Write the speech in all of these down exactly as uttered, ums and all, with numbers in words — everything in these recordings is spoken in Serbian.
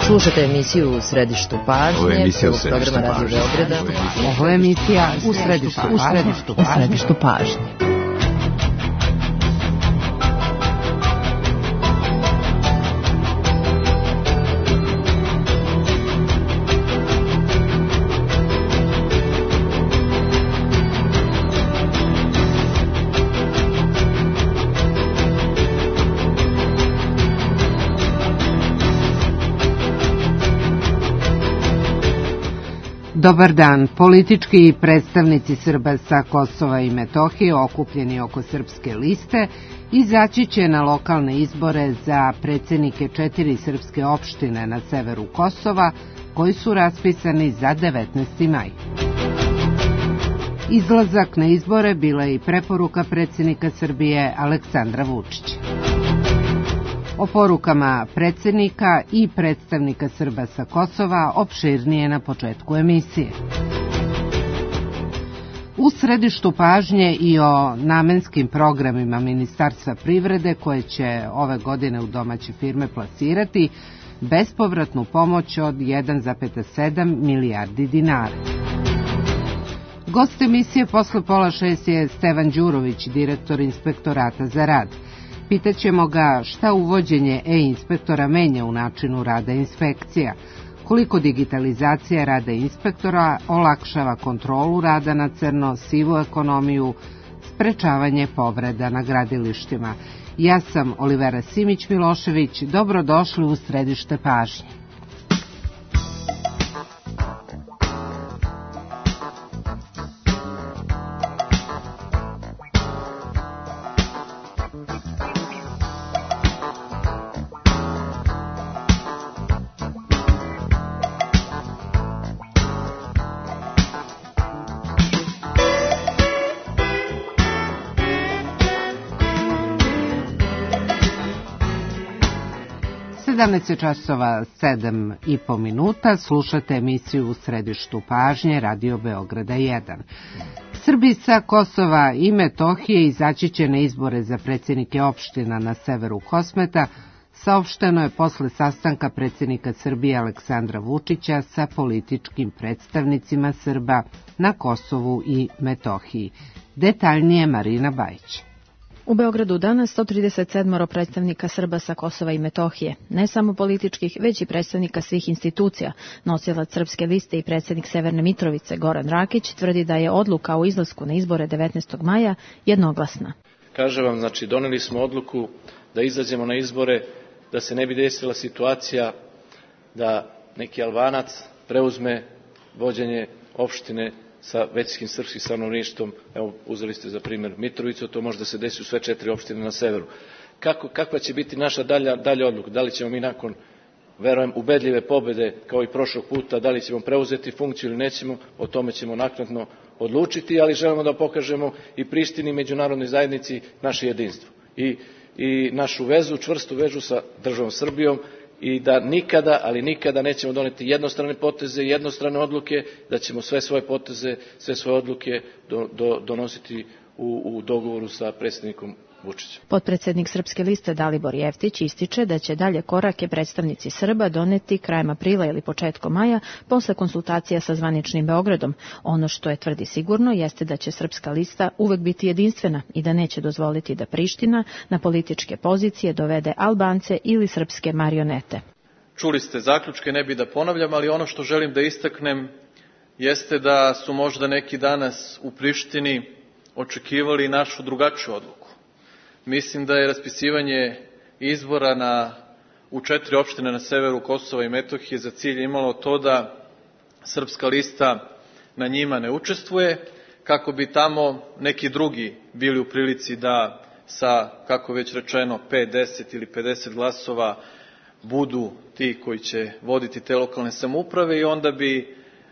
Slušate emisiju U središtu pažnje. Ovo je emisija U središtu pažnje. Radio Beograda. Ovo je emisija U središtu pažnje. U središtu pažnje. Dobar dan. Politički predstavnici Srba sa Kosova i Metohije, okupljeni oko Srpske liste, izaći će na lokalne izbore za predsednike četiri srpske opštine na severu Kosova, koji su raspisani za devetnaesti maj. Izlazak na izbore bila je i preporuka predsednika Srbije Aleksandra Vučića. O porukama predsednika i predstavnika Srba sa Kosova opširnije na početku emisije. U središtu pažnje i o namenskim programima Ministarstva privrede koje će ove godine u domaće firme plasirati bespovratnu pomoć od jedan zarez sedam milijardi dinara. Gost emisije posle pola šest je Stevan Đurović, direktor Inspektorata za rad. Pitaćemo ga šta uvođenje e-inspektora menja u načinu rada inspekcija, koliko digitalizacija rada inspektora olakšava kontrolu rada na crno, sivu ekonomiju, sprečavanje povreda na gradilištima. Ja sam Olivera Simić-Milošević, dobrodošli u središte pažnje. sedamnaest časova sedam i po minuta, slušate emisiju U središtu pažnje Radio Beograda jedan. Srbi sa Kosova i Metohije izaći će na izbore za predsednike opština na severu Kosmeta, saopšteno je posle sastanka predsednika Srbije Aleksandra Vučića sa političkim predstavnicima Srba na Kosovu i Metohiji. Detaljnije Marina Bajić. U Beogradu danas sto trideset sedam predstavnika Srba sa Kosova i Metohije, ne samo političkih, već i predstavnika svih institucija. Nosilac Srpske liste i predsednik Severne Mitrovice Goran Rakić tvrdi da je odluka o izlasku na izbore devetnaestog maja jednoglasna. Kaže vam, znači, doneli smo odluku da izađemo na izbore, da se ne bi desila situacija da neki Albanac preuzme vođenje opštine sa većinskim srpskim stanovništvom. Evo, uzeli ste za primjer Mitrovicu, to može da se desi u sve četiri opštine na severu. Kako, kakva će biti naša dalja, dalja odluka? Da li ćemo mi nakon, verujem, ubedljive pobede kao i prošlog puta, da li ćemo preuzeti funkciju ili nećemo, o tome ćemo naknadno odlučiti, ali želimo da pokažemo i Prištini i međunarodnoj zajednici naše jedinstvo i, i našu vezu, čvrstu vezu sa državom Srbijom, i da nikada, ali nikada nećemo doneti jednostrane poteze, jednostrane odluke, da ćemo sve svoje poteze, sve svoje odluke do, do, donositi u, u dogovoru sa predsjednikom Vučićem. Potpredsednik Srpske liste Dalibor Jeftić ističe da će dalje korake predstavnici Srba doneti krajem aprila ili početkom maja posle konsultacija sa zvaničnim Beogradom. Ono što je tvrdi sigurno jeste da će Srpska lista uvek biti jedinstvena i da neće dozvoliti da Priština na političke pozicije dovede Albance ili srpske marionete. Čuli ste zaključke, ne bi da ponavljam, ali ono što želim da istaknem jeste da su možda neki danas u Prištini očekivali našu drugačiju odluku. Mislim da je raspisivanje izbora na, u četiri opštine na severu Kosova i Metohije za cilj imalo to da Srpska lista na njima ne učestvuje, kako bi tamo neki drugi bili u prilici da sa, kako već rečeno, pet, deset ili pedeset glasova budu ti koji će voditi te lokalne samouprave i onda bi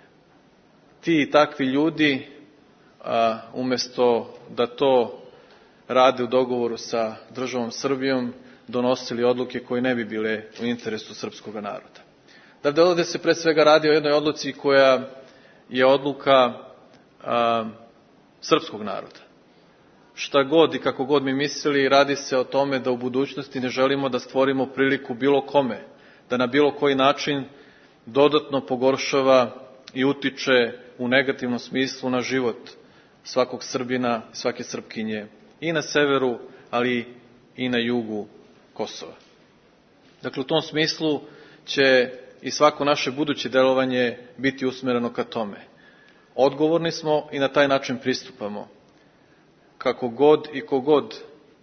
ti i takvi ljudi, a, umesto da to rade u dogovoru sa državom Srbijom, donosili odluke koje ne bi bile u interesu srpskog naroda. Dakle, ovdje se pre svega radi o jednoj odluci koja je odluka a, srpskog naroda. Šta god i kako god mi mislili, radi se o tome da u budućnosti ne želimo da stvorimo priliku bilo kome da na bilo koji način dodatno pogoršava i utiče u negativnom smislu na život svakog Srbina i svake Srpkinje i na severu, ali i na jugu Kosova. Dakle, u tom smislu će i svako naše buduće delovanje biti usmereno ka tome. Odgovorni smo i na taj način pristupamo. Kako god i kogod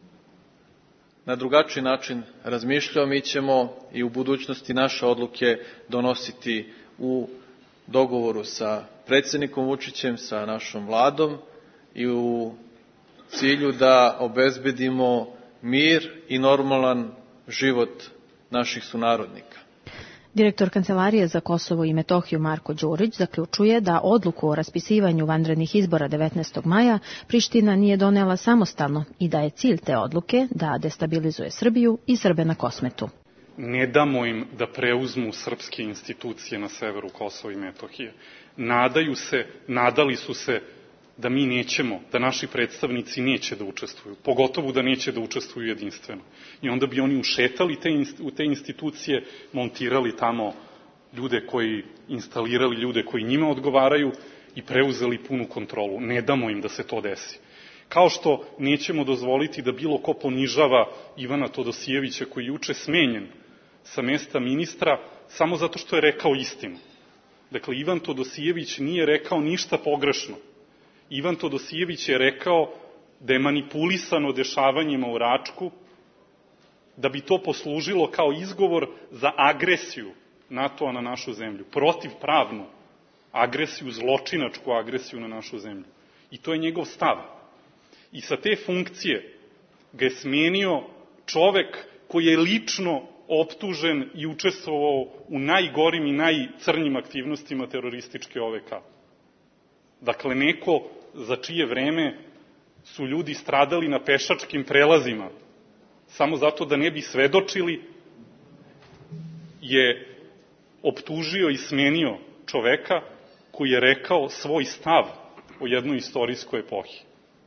na drugačiji način razmišljao, mi ćemo i u budućnosti naše odluke donositi u dogovoru sa predsjednikom Vučićem, sa našom vladom i u cilju da obezbedimo mir i normalan život naših sunarodnika. Direktor Kancelarije za Kosovo i Metohiju Marko Đurić zaključuje da odluku o raspisivanju vanrednih izbora devetnaestog maja Priština nije donela samostalno i da je cilj te odluke da destabilizuje Srbiju i Srbe na Kosmetu. Ne damo im da preuzmu srpske institucije na severu Kosova i Metohije. Nadaju se, nadali su se da mi nećemo, da naši predstavnici neće da učestvuju, pogotovo da neće da učestvuju jedinstveno. I onda bi oni ušetali te, u te institucije, montirali tamo ljude koji, instalirali ljude koji njima odgovaraju i preuzeli punu kontrolu. Ne damo im da se to desi. Kao što nećemo dozvoliti da bilo ko ponižava Ivana Todosijevića koji je juče smenjen sa mesta ministra samo zato što je rekao istinu. Dakle, Ivan Todosijević nije rekao ništa pogrešno. Ivan Todosijević je rekao da je manipulisano dešavanjima u Račku, da bi to poslužilo kao izgovor za agresiju NATO-a na našu zemlju, protivpravnu agresiju, zločinačku agresiju na našu zemlju. I to je njegov stav. I sa te funkcije ga je smenio čovek koji je lično optužen i učestvovao u najgorim i najcrnjim aktivnostima terorističke O V K. Dakle, neko za čije vreme su ljudi stradali na pešačkim prelazima, samo zato da ne bi svedočili, je optužio i smenio čoveka koji je rekao svoj stav o jednoj istorijskoj epohi.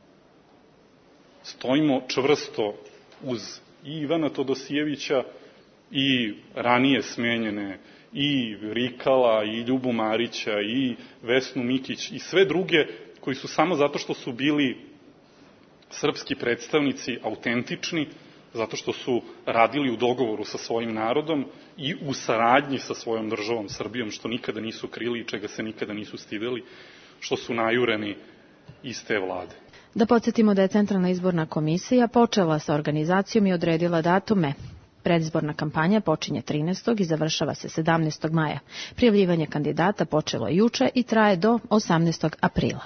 Stojimo čvrsto uz i Ivana Todosijevića i ranije smenjene i Rikala, i Ljubu Marića, i Vesnu Mikić, i sve druge koji su samo zato što su bili srpski predstavnici autentični, zato što su radili u dogovoru sa svojim narodom i u saradnji sa svojom državom Srbijom, što nikada nisu krili i čega se nikada nisu stideli, što su najureni iz te vlade. Da podsjetimo da je Centralna izborna komisija počela sa organizacijom i odredila datume. Predizborna kampanja počinje trinaestog i završava se sedamnaestog maja. Prijavljivanje kandidata počelo je juče i traje do osamnaestog aprila.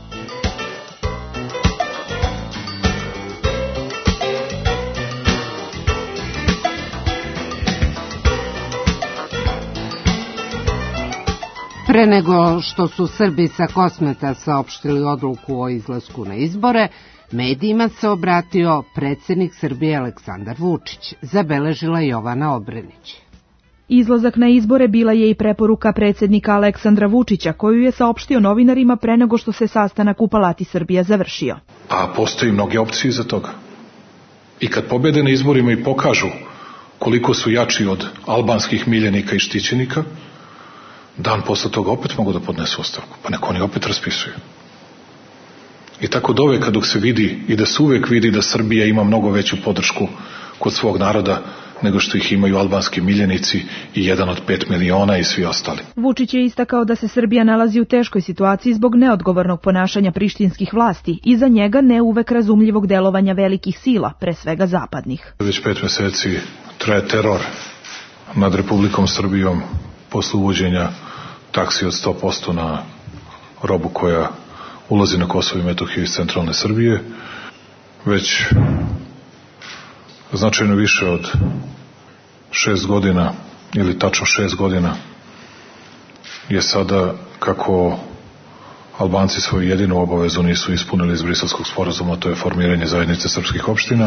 Pre nego što su Srbi sa Kosmeta saopštili odluku o izlasku na izbore, medijima se obratio predsjednik Srbije Aleksandar Vučić, zabeležila Jovana Obrenić. Izlazak na izbore bila je i preporuka predsjednika Aleksandra Vučića, koju je saopštio novinarima pre nego što se sastanak u Palati Srbija završio. A postoji mnoge opcije za toga. I kad pobede na izborima i pokažu koliko su jači od albanskih miljenika i štićenika, dan posle toga opet mogu da podnesu ostavku, pa neko oni opet raspisuju. I tako do veka dok se vidi i da se uvek vidi da Srbija ima mnogo veću podršku kod svog naroda nego što ih imaju albanski miljenici i jedan od pet miliona i svi ostali. Vučić je istakao da se Srbija nalazi u teškoj situaciji zbog neodgovornog ponašanja prištinskih vlasti i za njega ne uvek razumljivog delovanja velikih sila, pre svega zapadnih. Već pet meseci traje teror nad Republikom Srbijom posle uvođenja taksi od sto posto na robu koja ulazi na Kosovo i Metohiju iz centralne Srbije. Već značajno više od šest godina, ili tačno šest godina, je sada kako Albanci svoju jedinu obavezu nisu ispunili iz Briselskog sporazuma, to je formiranje zajednice srpskih opština.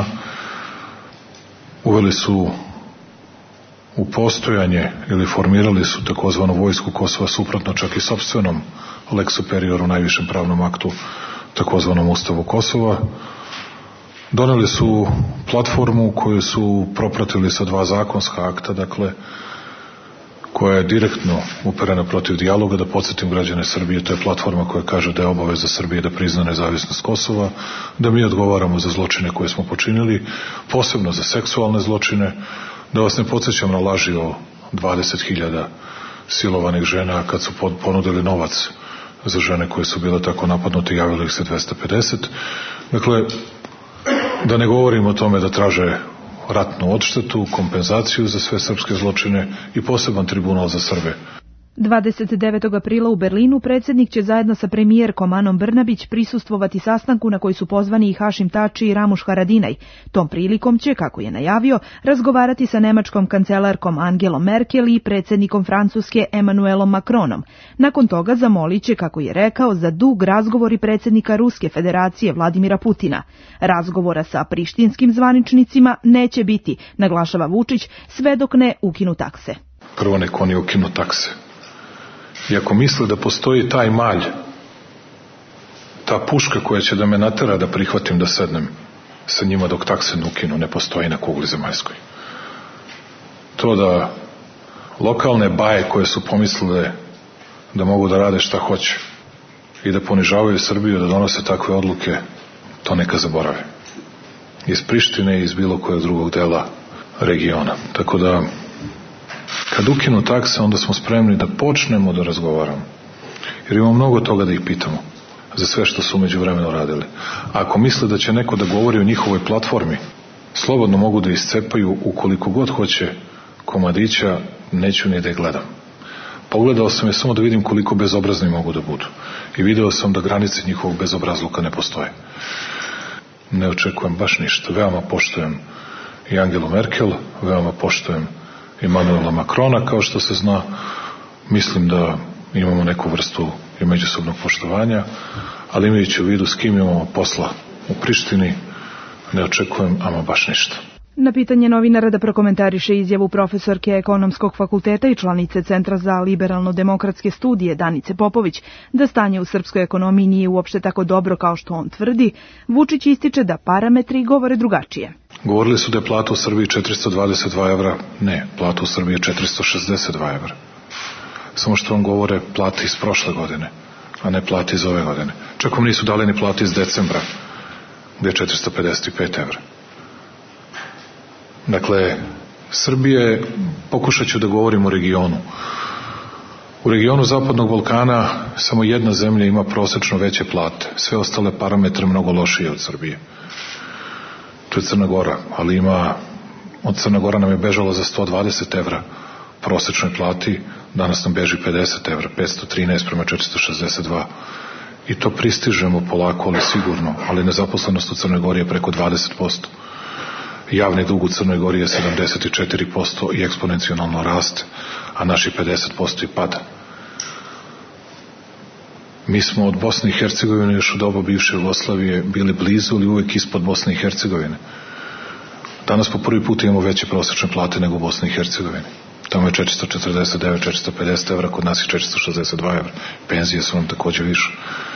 Uveli su u postojanje ili formirali su takozvanu vojsku Kosova suprotno čak i sopstvenom lex superioru, najvišem pravnom aktu, takozvanom Ustavu Kosova. Doneli su platformu koju su propratili sa dva zakonska akta, dakle koja je direktno uperena protiv dijaloga. Da podsjetim građane Srbije, to je platforma koja kaže da je obaveza Srbije da prizna nezavisnost Kosova, da mi odgovaramo za zločine koje smo počinili, posebno za seksualne zločine, da vas ne podsjećam na laži o dvadeset hiljada silovanih žena, kad su ponudili novac za žene koje su bile tako napadnute, javilo ih se dvesta pedeset. Dakle, da ne govorimo o tome da traže ratnu odštetu, kompenzaciju za sve srpske zločine i poseban tribunal za Srbe. dvadeset devetog aprila u Berlinu predsjednik će zajedno sa premijerkom Anom Brnabić prisustvovati sastanku na koji su pozvani i Hašim Tači i Ramuš Haradinaj. Tom prilikom će, kako je najavio, razgovarati sa nemačkom kancelarkom Angelom Merkel i predsjednikom Francuske Emmanuelom Macronom. Nakon toga zamolit će, kako je rekao, za dug razgovori predsjednika Ruske federacije Vladimira Putina. Razgovora sa prištinskim zvaničnicima neće biti, naglašava Vučić, sve dok ne ukinu takse. Prvo nek oni ukinu takse. I ako misle da postoji taj malj, ta puška koja će da me natera da prihvatim da sednem sa njima dok takse ne ukinu, ne postoji na kugli zemaljskoj. To da lokalne baje koje su pomislile da mogu da rade šta hoće i da ponižavaju Srbiju, da donose takve odluke, to neka zaborave. Iz Prištine i iz bilo kojeg drugog dela regiona. Tako da kad ukinu takse, onda smo spremni da počnemo da razgovaramo. Jer imamo mnogo toga da ih pitamo za sve što su umeđu vremenu radili. A ako misle da će neko da govori o njihovoj platformi, slobodno mogu da iscepaju ukoliko god hoće komadića, neću ni da je gledam. Pogledao sam je samo da vidim koliko bezobrazni mogu da budu. I video sam da granice njihovog bezobrazluka ne postoje. Ne očekujem baš ništa. Veoma poštujem i Angelu Merkel, veoma poštujem Emmanuela Macrona, kao što se zna. Mislim da imamo neku vrstu i međusobnog poštovanja, ali imajući u vidu s kim imamo posla u Prištini, ne očekujem ama baš ništa. Na pitanje novinara da prokomentariše izjavu profesorke Ekonomskog fakulteta i članice Centra za liberalno-demokratske studije Danice Popović da stanje u srpskoj ekonomiji nije uopšte tako dobro kao što on tvrdi, Vučić ističe da parametri govore drugačije. Govorili su da je plata u Srbiji četiristo dvadeset dva evra. Ne, plata u Srbiji je četiristo šezdeset dva evra. Samo što vam govore plate iz prošle godine, a ne plate iz ove godine. Čak vam nisu dali ni plate iz decembra, gde je četiristo pedeset pet evra. Dakle, Srbije, pokušat ću da govorim o regionu. U regionu Zapadnog Balkana samo jedna zemlja ima prosečno veće plate. Sve ostale parametre mnogo lošije od Srbije. To je Crna Gora, ali ima, od Crna Gora nam je bežalo za sto dvadeset evra prosečnoj plati, danas nam beži pedeset evra, petsto trinaest prema četiristo šezdeset dva. I to pristižemo polako, ali sigurno, ali nezaposlenost u Crnoj Gori je preko dvadeset posto. Javni dug u Crnoj Gori je sedamdeset četiri posto i eksponencijalno raste, a naši pedeset posto i pada. Mi smo od Bosne i Hercegovine još u doba bivše Jugoslavije bili blizu ili uvek ispod Bosne i Hercegovine. Danas po prvi put imamo veće prosečne plate nego u Bosni i Hercegovini. Tamo je četiristo četrdeset devet, četiristo pedeset evra, kod nas je četiristo šezdeset dva evra. Penzije su nam takođe više.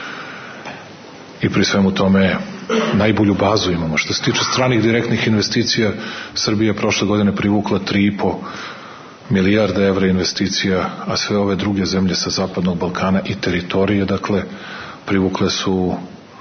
I pri svemu tome najbolju bazu imamo. Što se tiče stranih direktnih investicija, Srbija je prošle godine privukla tri i po milijarde evra investicija, a sve ove druge zemlje sa Zapadnog Balkana i teritorije, dakle, privukle su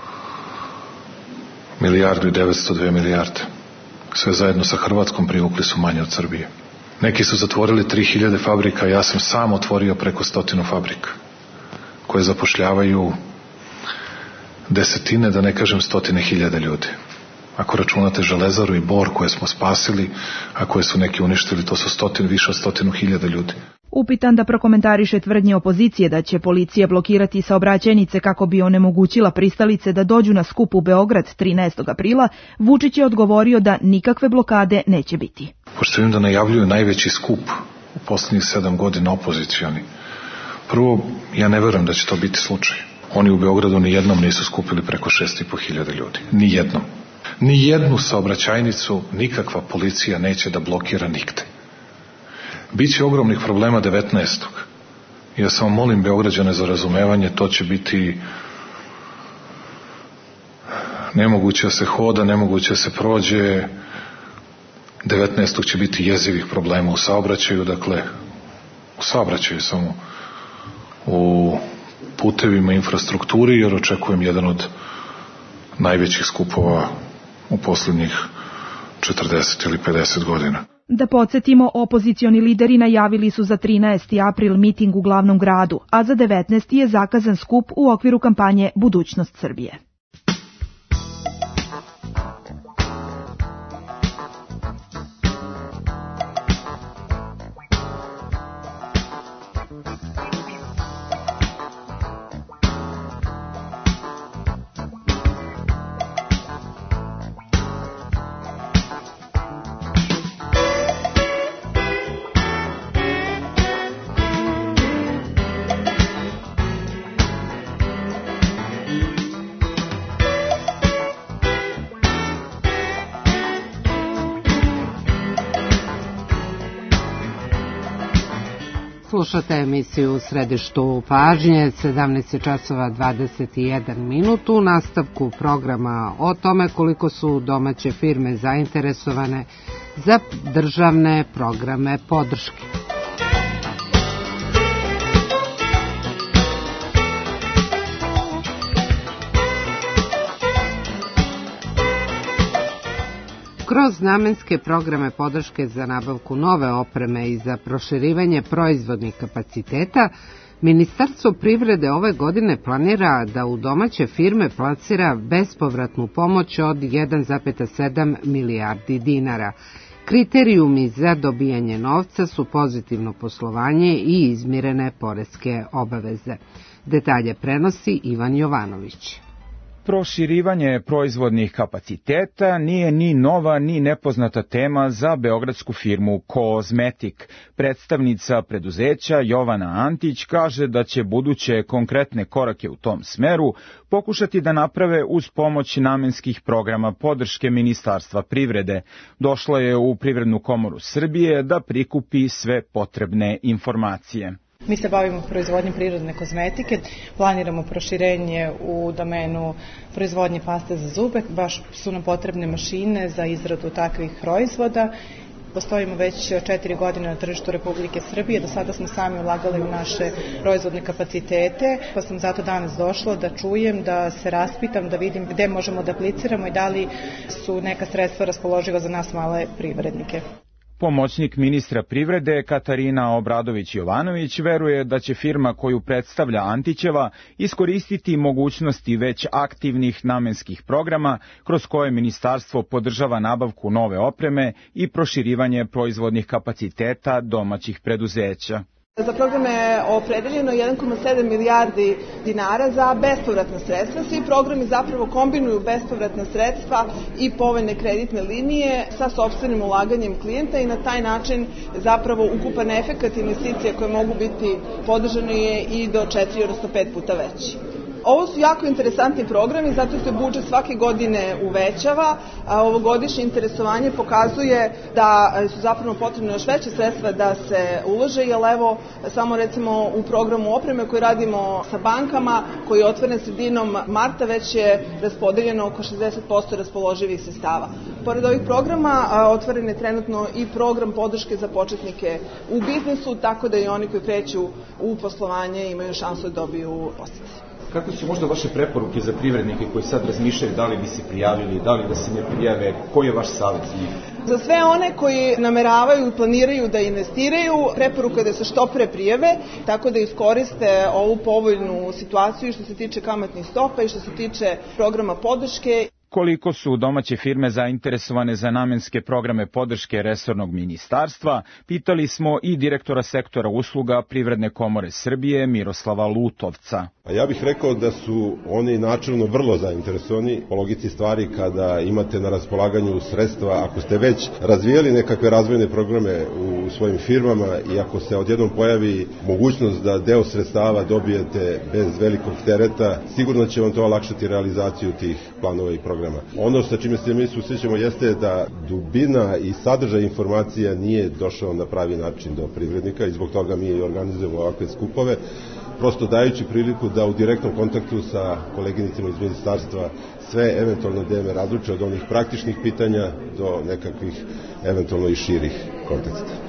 milijardu i devetsto dve milijarde. Sve zajedno sa Hrvatskom privukli su manje od Srbije. Neki su zatvorili tri hiljade fabrika, ja sam sam otvorio preko stotinu fabrika, koje zapošljavaju desetine, da ne kažem stotine hiljada ljudi. Ako računate Železaru i Bor koje smo spasili, a koje su neki uništili, to su stotin, više od stotinu hiljada ljudi. Upitan da prokomentariše tvrdnje opozicije da će policija blokirati saobraćajnice kako bi onemogućila pristalice da dođu na skup u Beograd trinaestog aprila, Vučić je odgovorio da nikakve blokade neće biti. Pošto vidim da najavljuju najveći skup u poslednjih sedam godina opozicioni. Prvo, ja ne verujem da će to biti slučaj. Oni u Beogradu ni jednom nisu skupili preko šest i po hiljada ljudi. Ni jednom. Ni jednu saobraćajnicu nikakva policija neće da blokira nigde. Biće ogromnih problema devetnaestog Ja samo molim Beograđane za razumevanje, to će biti nemoguće se hoda, nemoguće se prođe. devetnaestog će biti jezivih problema u saobraćaju, dakle, u saobraćaju, samo u putevima, infrastrukturi, jer očekujem jedan od najvećih skupova u poslednjih četrdeset ili pedeset godina. Da podsjetimo, opozicioni lideri najavili su za trinaesti april miting u glavnom gradu, a za devetnaesti je zakazan skup u okviru kampanje Budućnost Srbije. Slušate emisiju u središtu pažnje, sedamnaest časova dvadeset jedan minut. U nastavku programa o tome koliko su domaće firme zainteresovane za državne programe podrške. Kroz namenske programe podrške za nabavku nove opreme i za proširivanje proizvodnih kapaciteta, Ministarstvo privrede ove godine planira da u domaće firme plasira bespovratnu pomoć od jedan zarez sedam milijardi dinara. Kriterijumi za dobijanje novca su pozitivno poslovanje i izmirene poreske obaveze. Detalje prenosi Ivan Jovanović. Proširivanje proizvodnih kapaciteta nije ni nova ni nepoznata tema za beogradsku firmu Kozmetik. Predstavnica preduzeća Jovana Antić kaže da će buduće konkretne korake u tom smeru pokušati da naprave uz pomoć namenskih programa podrške Ministarstva privrede. Došla je u Privrednu komoru Srbije da prikupi sve potrebne informacije. Mi se bavimo proizvodnjom prirodne kozmetike, planiramo proširenje u domenu proizvodnje paste za zube, baš su nam potrebne mašine za izradu takvih proizvoda. Postojimo već četiri godine na tržištu Republike Srbije, do sada smo sami ulagali u naše proizvodne kapacitete, pa sam zato danas došla da čujem, da se raspitam, da vidim gde možemo da apliciramo i da li su neka sredstva raspoloživa za nas male privrednike. Pomoćnik ministra privrede Katarina Obradović-Jovanović veruje da će firma koju predstavlja Antićeva iskoristiti mogućnosti već aktivnih namenskih programa kroz koje ministarstvo podržava nabavku nove opreme i proširivanje proizvodnih kapaciteta domaćih preduzeća. Za programe je opredeljeno jedan zarez sedam milijardi dinara za bespovratna sredstva. Svi programi zapravo kombinuju bespovratna sredstva i povoljne kreditne linije sa sopstvenim ulaganjem klijenta i na taj način zapravo ukupan efekat investicija koje mogu biti podržane je i do četiri, odnosno pet puta veći. Ovo su jako interesantni programi, zato se budžet svake godine uvećava. Ovogodišnje interesovanje pokazuje da su zapravo potrebne još veće sredstva da se ulože, jer evo samo recimo u programu opreme koji radimo sa bankama, koji je otvoren sredinom marta, već je raspodeljeno oko šezdeset posto raspoloživih sredstava. Pored ovih programa otvoren je trenutno i program podrške za početnike u biznisu, tako da i oni koji kreću u poslovanje imaju šansu da dobiju podsticaje. Kako su možda vaše preporuke za privrednike koji sad razmišljaju da li bi se prijavili, da li da se ne prijave, koji je vaš savjet za njih? Za sve one koji nameravaju i planiraju da investiraju, preporuka je da se što pre prijave, tako da iskoriste ovu povoljnu situaciju što se tiče kamatnih stopa i što se tiče programa podrške. Koliko su domaće firme zainteresovane za namenske programe podrške resornog ministarstva, pitali smo i direktora sektora usluga Privredne komore Srbije Miroslava Lutovca. Ja bih rekao da su oni načelno vrlo zainteresovani po logici stvari kada imate na raspolaganju sredstva, ako ste već razvijali nekakve razvojne programe u svojim firmama i ako se odjednom pojavi mogućnost da deo sredstava dobijete bez velikog tereta, sigurno će vam to olakšati realizaciju tih planova i programa. Ono sa čime se mi susrećemo jeste da dubina i sadržaj informacija nije došao na pravi način do privrednika i zbog toga mi organizujemo ovakve skupove, prosto dajući priliku da u direktnom kontaktu sa koleginicima iz ministarstva sve eventualno teme razluče od onih praktičnih pitanja do nekakvih eventualno i širih konteksta.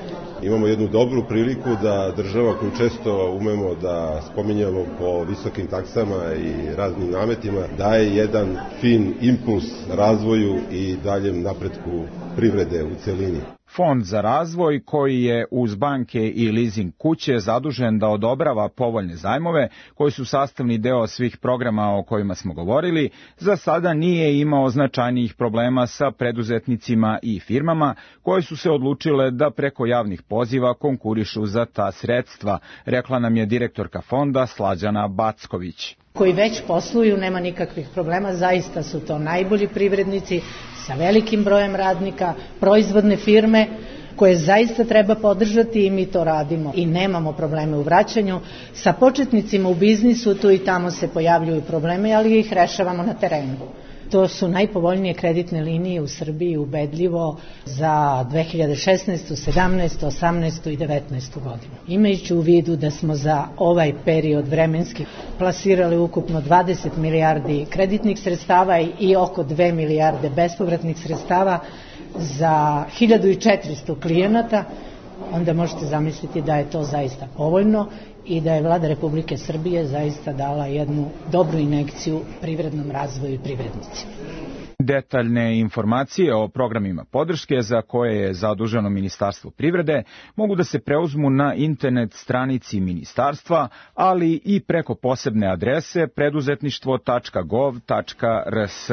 imamo jednu dobru priliku da država koju često umemo da spominjamo po visokim taksama i raznim nametima, daje jedan fin impuls razvoju i daljem napretku privrede u celini. Fond za razvoj, koji je uz banke i leasing kuće zadužen da odobrava povoljne zajmove, koji su sastavni deo svih programa o kojima smo govorili, za sada nije imao značajnijih problema sa preduzetnicima i firmama koje su se odlučile da preko javnih poziva konkurišu za ta sredstva, rekla nam je direktorka fonda Slađana Backović. Koji već posluju, nema nikakvih problema, zaista su to najbolji privrednici sa velikim brojem radnika, proizvodne firme koje zaista treba podržati i mi to radimo i nemamo probleme u vraćanju. Sa početnicima u biznisu tu i tamo se pojavljuju probleme, ali ih rešavamo na terenu. To su najpovoljnije kreditne linije u Srbiji, ubedljivo, za dve hiljade šesnaestu, sedamnaestu, osamnaestu i devetnaestu godinu. Imajući u vidu da smo za ovaj period vremenski plasirali ukupno dvadeset milijardi kreditnih sredstava i oko dve milijarde bespovratnih sredstava za hiljadu četiristo klijenata, onda možete zamisliti da je to zaista povoljno i da je Vlada Republike Srbije zaista dala jednu dobru injekciju privrednom razvoju i privrednicima. Detaljne informacije o programima podrške za koje je zaduženo Ministarstvo privrede mogu da se preuzmu na internet stranici ministarstva, ali i preko posebne adrese preduzetništvo tačka gov tačka r s.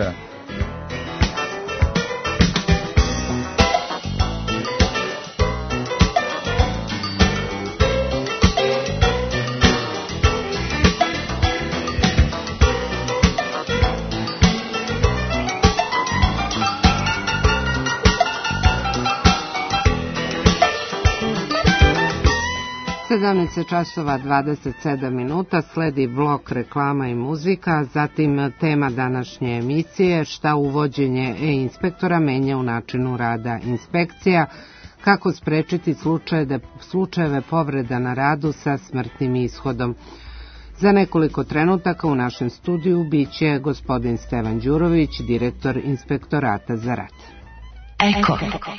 sedamnaest časova dvadeset sedam minuta, sledi blok reklama i muzika, zatim tema današnje emisije, šta uvođenje e-inspektora menja u načinu rada inspekcija, kako sprečiti slučajeve, slučajeve povreda na radu sa smrtnim ishodom. Za nekoliko trenutaka u našem studiju biće gospodin Stevan Đurović, direktor Inspektorata za rad. Eko.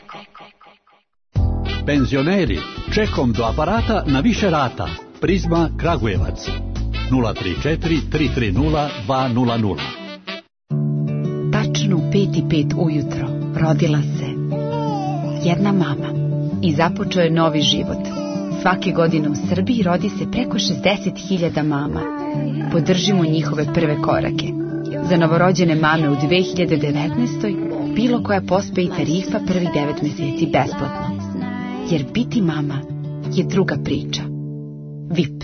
Penzioneri, čekom do aparata na više rata. Prizma Kragujevac. nula tri četiri tri tri nula dva nula nula. Tačno u pet i pet ujutro rodila se jedna mama i započeo je novi život. Svake godine u Srbiji rodi se preko šezdeset hiljada mama. Podržimo njihove prve korake. Za novorođene mame u dve hiljade devetnaestoj bilo koja pospe i tarifa prvih devet meseci besplatno. Jer biti mama je druga priča. V I P.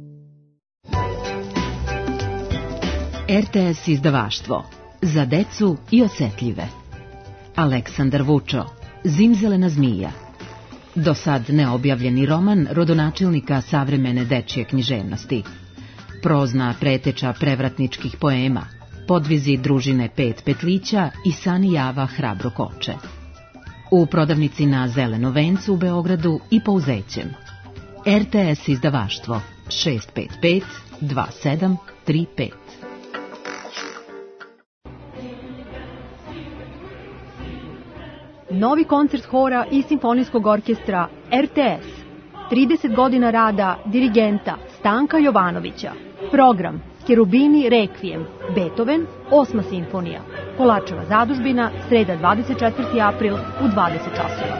R T S izdavaštvo. Za decu i osetljive. Aleksandar Vučo. Zimzelena zmija. Do sad neobjavljeni roman rodonačelnika savremene dečje književnosti. Prozna preteča prevratničkih poema. Podvizi družine Pet Petlića i Sani Java Hrabro koče. U prodavnici na Zeleno vencu u Beogradu i Pouzećem. R T S izdavaštvo šest pet pet dva sedam tri pet. Novi koncert hora i simfonijskog orkestra R T S. trideset godina rada dirigenta Stanka Jovanovića. Program Cherubini Requiem, Beethoven, osma simfonija. Kolačeva zadužbina, sreda dvadeset četvrti april u dvadeset časova.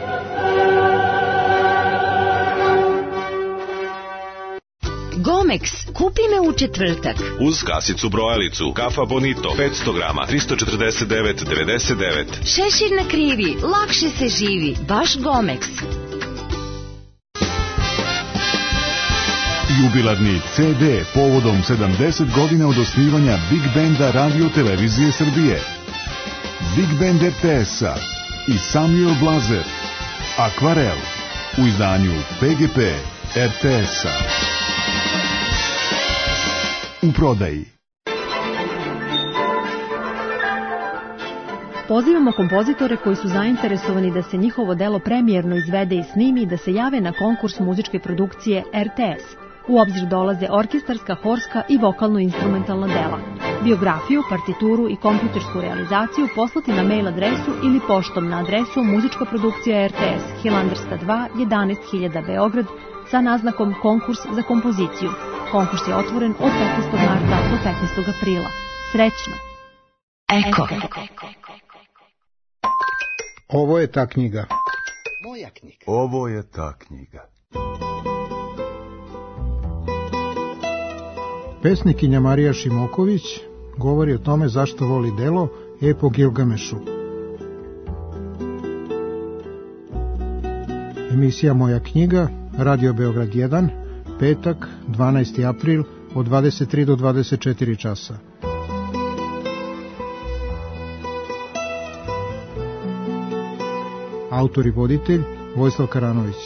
Gomex, kupi me u četvrtak. Uz kasicu brojalicu, kafa Bonito, petsto grama, tristo četrdeset devet devedeset devet. Šešir na krivi, lakše se živi, baš Gomex. Jubilarni C D povodom sedamdeset godina od osnivanja Big Benda Radio Televizije Srbije. Big Band R T S-a i Samuel Blazer. Akvarel u izdanju P G P R T S-a. U prodaji. Pozivamo kompozitore koji su zainteresovani da se njihovo delo premijerno izvede i snimi da se jave na konkurs muzičke produkcije R T S. U obzir dolaze orkestarska, horska i vokalno-instrumentalna dela. Biografiju, partituru i kompjutersku realizaciju poslati na mail adresu ili poštom na adresu Muzička produkcija R T S, Hilandarska dva, jedanaest hiljada Beograd, sa naznakom Konkurs za kompoziciju. Konkurs je otvoren od petnaestog marta do petnaestog aprila. Srećno! Eko. Ovo je ta knjiga. Moja knjiga. Ovo je ta knjiga. Pesnikinja Marija Šimoković govori o tome zašto voli delo Epo Gilgamešu. Emisija Moja knjiga, Radio Beograd jedan, petak, dvanaesti april, od dvadeset tri do dvadeset četiri časa. Autor i voditelj Vojislav Karanović.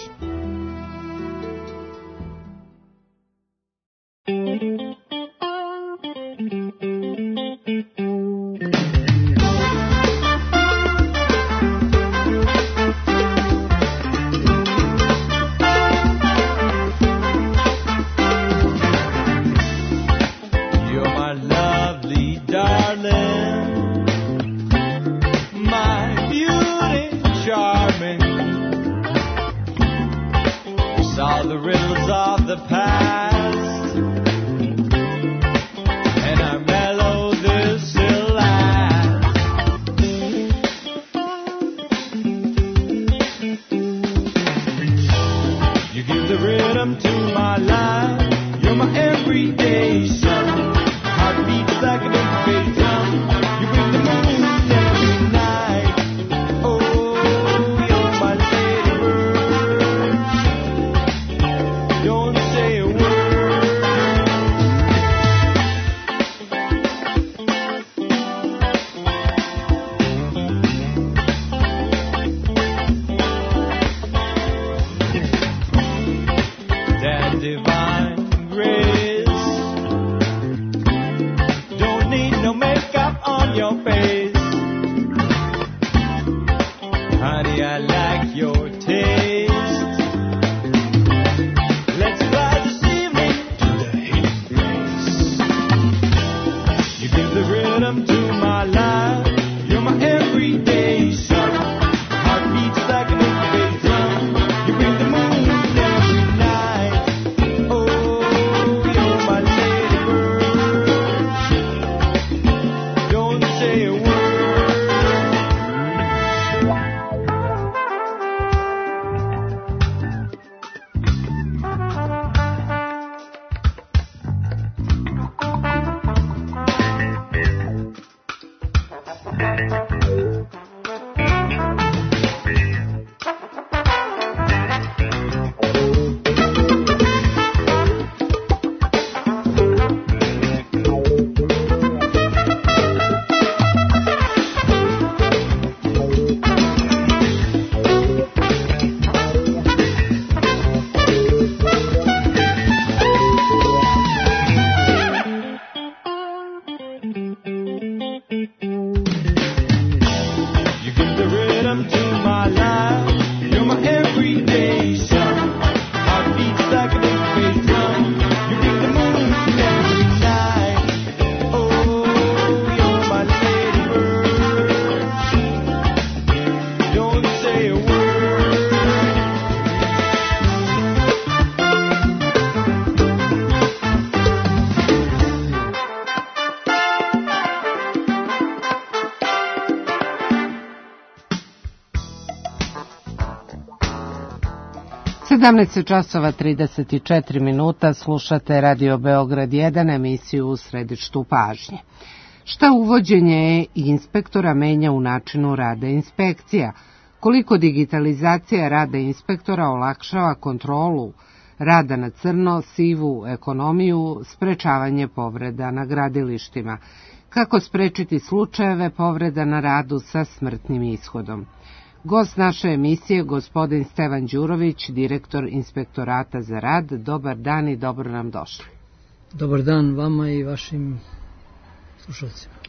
sedamnaest časova trideset četiri minuta, slušate Radio Beograd jedan, emisiju u središtu pažnje. Šta uvođenje inspektora menja u načinu rada inspekcija? Koliko digitalizacija rada inspektora olakšava kontrolu rada na crno, sivu ekonomiju, sprečavanje povreda na gradilištima? Kako sprečiti slučajeve povreda na radu sa smrtnim ishodom? Gost naše emisije, gospodin Stevan Đurović, direktor Inspektorata za rad. Dobar dan i dobro nam došli. Dobar dan vama i vašim slušalcima.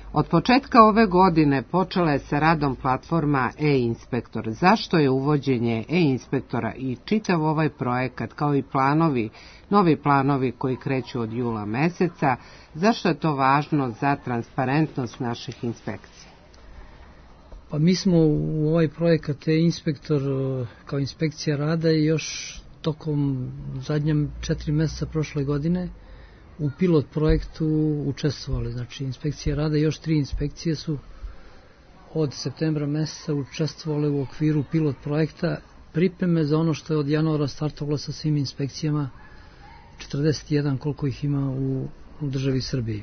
Od početka ove godine počela je sa radom platforma e-inspektor. Zašto je uvođenje e-inspektora i čitav ovaj projekat, kao i planovi, novi planovi koji kreću od jula meseca, zašto je to važno za transparentnost naših inspekcija? Pa mi smo u ovaj projekat e-inspektor kao inspekcija rada i još tokom zadnjem četiri meseca prošle godine u pilot projektu učestvovali. Znači, inspekcija rada i još tri inspekcije su od septembra meseca učestvovali u okviru pilot projekta pripreme za ono što je od januara startovalo sa svim inspekcijama, četrdeset jedan koliko ih ima u, u državi Srbiji.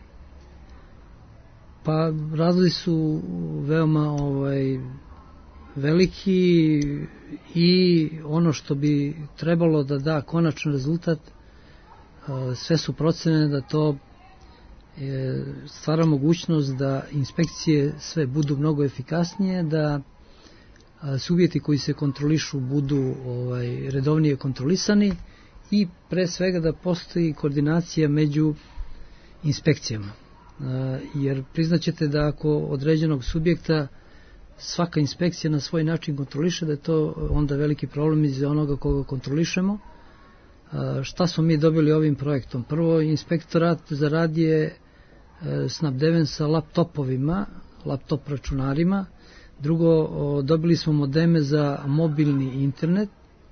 Pa razlozi su veoma ovaj, veliki i ono što bi trebalo da da konačan rezultat, sve su procene da to stvara mogućnost da inspekcije sve budu mnogo efikasnije, da subjekti koji se kontrolišu budu ovaj, redovnije kontrolisani i pre svega da postoji koordinacija među inspekcijama. Jer priznaćete da ako određenog subjekta svaka inspekcija na svoj način kontroliše, da je to onda veliki problem iz onoga koga kontrolišemo. Šta smo mi dobili ovim projektom? Prvo, inspektorat za rad je snabdeven sa laptopovima, laptop računarima. Drugo, dobili smo modeme za mobilni internet.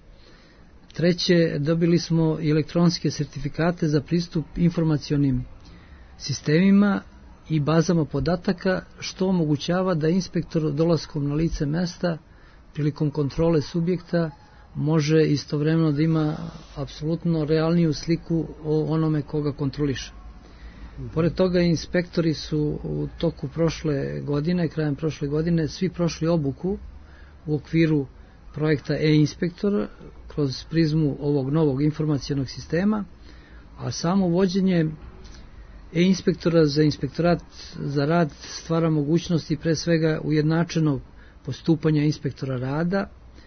Treće, dobili smo i elektronske sertifikate za pristup informacionim sistemima i bazama podataka, što omogućava da inspektor dolaskom na lice mesta prilikom kontrole subjekta može istovremeno da ima apsolutno realniju sliku o onome koga kontroliše. Pored toga, inspektori su u toku prošle godine, krajem prošle godine, svi prošli obuku u okviru projekta e-inspektor kroz prizmu ovog novog informacionog sistema, a samo vođenje e-inspektora za inspektorat za rad stvara mogućnosti pre svega ujednačenog postupanja inspektora rada,